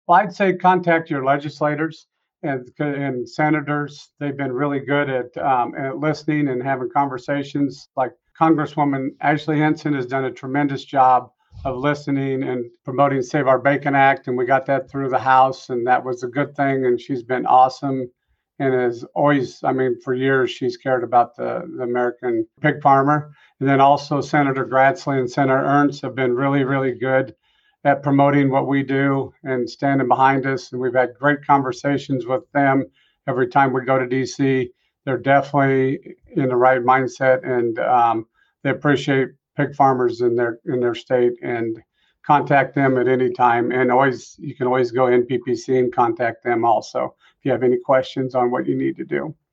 Well, I'd say contact your legislators and senators. They've been really good at listening and having conversations. Like Congresswoman Ashley Henson has done a tremendous job of listening and promoting Save Our Bacon Act, and we got that through the House, and that was a good thing. And she's been awesome, and has always, I mean, for years she's cared about the American pig farmer. And then also Senator Grassley and Senator Ernst have been really, really good at promoting what we do and standing behind us. And we've had great conversations with them every time we go to DC. They're definitely in the right mindset, and they appreciate pig farmers in their state. And contact them at any time. And always, you can always go NPPC and contact them also if you have any questions on what you need to do.